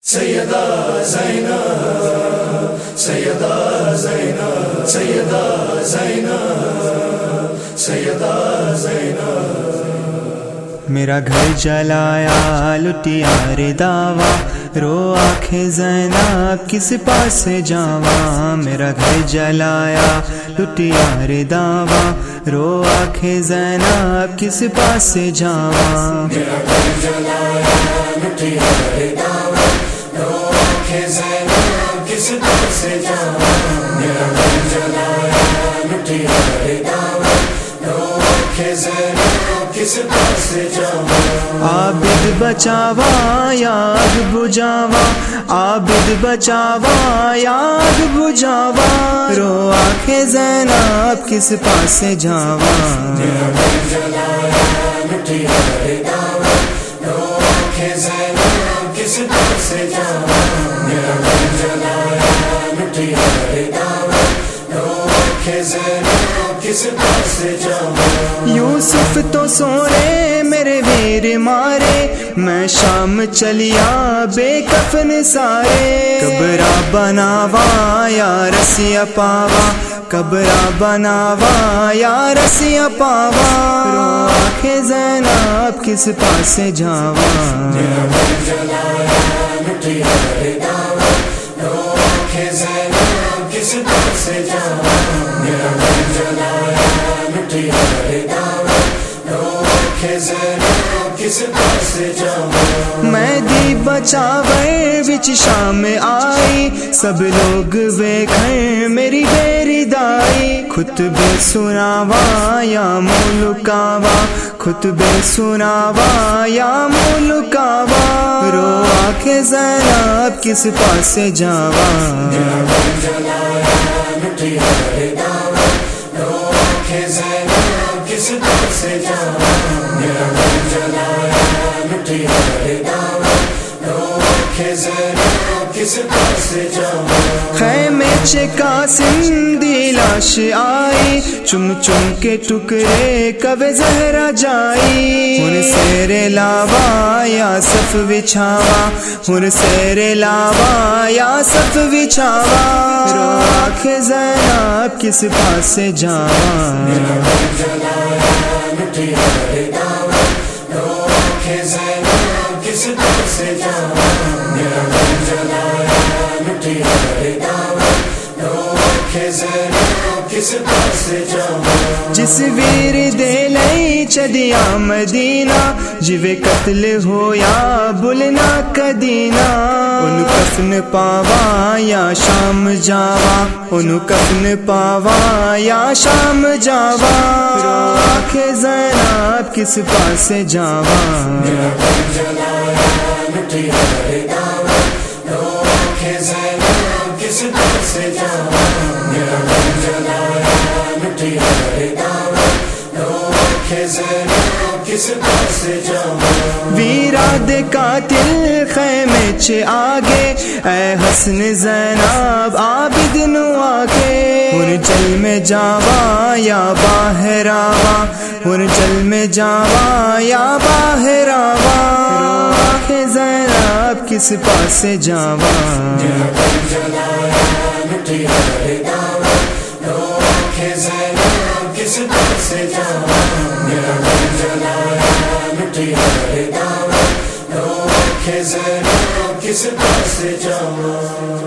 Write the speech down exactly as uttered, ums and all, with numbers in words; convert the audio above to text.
سیدہ زینب سیدہ زینب سیدہ زینب سیدہ زینب میرا گھر جلایا لٹیا رے داوا رو آنکھیں زینب کس پاس جاواں میرا گھر جلایا لٹیا رے داوا رو آنکھیں زینب کس پاس جاواں میرا گھر جلایا لٹیا رے داوا رو آنکھیں زینب کس پاس جاواں میرا گھر جلایا لٹیا رے داوا رو آنکھیں زینب کس پاس جاواں عابد بچاوا یاد بجاوا عابد بچاوا یاد بجاوا رو آنکھیں زینب کس پاس جاواں میرا گھر جلایا لٹیا رے داوا رو آنکھیں زینب کس پاس جاواں میرا گھر جلایا لٹیا رے داوا رو آنکھیں زینب کس پاس جاواں یوسف تو سونے میرے ویر مارے میں شام چلیا بے کفن سارے قبرہ بناوا یا رسیا پاوا قبرہ بناوا یا رسیا پاوا رو آنکھیں زینب کس پاس جاواں میرا گھر جلایا لٹیا رے داوا رو آنکھیں زینب کس پاس جاواں میرا گھر جلایا لٹیا رے داوا رو آنکھیں زینب کس پاس جاواں میں دی بچاوے وچ شام آئی سب لوگ ویکھیں میری بیری دائی خطبے سناوا یا ملکاوا خطبے سناوا یا ملکاوا رو آنکھیں زینب کس پاس جاواں میرا گھر جلایا لٹیا رے داوا رو آنکھیں زینب کس پاس جاواں میرا گھر جلایا لٹیا رے داوا رو آنکھیں زینب کس پاس جاواں خیمے چ قاسم دی لاش آئی چم چم کے ٹکڑے کوے زہرا جائی ہن سیر لاوا یا صف بچھاوا ہن سیر لاوا یا صف بچھاوا رو آنکھیں زینب کس پاس جاواں میرا گھر جلایا لٹیا رے داوا رو آنکھیں زینب کس پاس جاواں میرا گھر جلایا لٹیا رے داوا رو آنکھیں زینب کس پاس جاواں جس ویر دے لئی چدیا مدینہ جوے قتل ہویا بلنا کدینا ان کفن پاوا یا شام جاوا ان کفن پاوا یا شام جاوا رو آنکھیں زینب کس پاس جاواں میرا گھر جلایا لٹیا رے داوا رو آنکھیں زینب کس پاس جاواں میرا گھر جلایا لٹیا رے داوا رو آنکھیں زینب کس پاس جاواں ویرا دے قاتل خیمے چ آگے اے حسن زینب عابد نو آگے ہن جل میں جاوا یا باہر آوا ہن جل میں جاوا یا باہر آوا رو آنکھیں زینب کس پاس جاواں میرا گھر جلایا لٹیا رے داوا رو آنکھیں زینب کس پاس جاواں میرا گھر جلایا لٹیا رے داوا رو آنکھیں زینب کس پاس جاواں